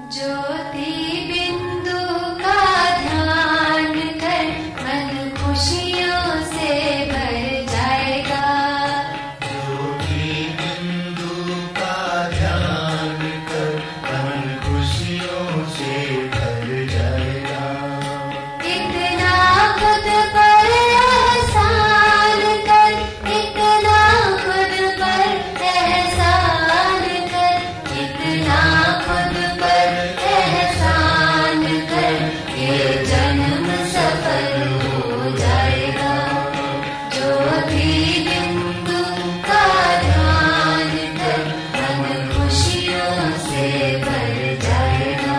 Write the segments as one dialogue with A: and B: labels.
A: ज्योति बिंदु का ध्यान कर मन खुशियों से भर जाएगा।
B: ज्योति बिंदु का ध्यान कर मन खुशियों से भर जाएगा।
A: इतना खुद पर एहसान कर, इतना खुद पर एहसान कर, इतना खुद पर एहसान कर, ये जन्म सफल हो जाएगा। ज्योति बिंदु का ध्यान कर मन खुशियों से भर जाएगा।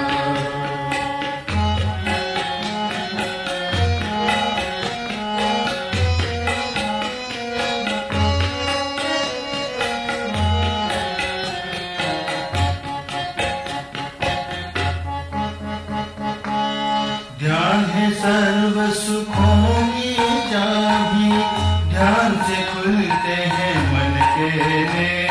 B: ध्यान है सर्व सुखों की चाबी, ध्यान से खुलते हैं मन के नेत्र।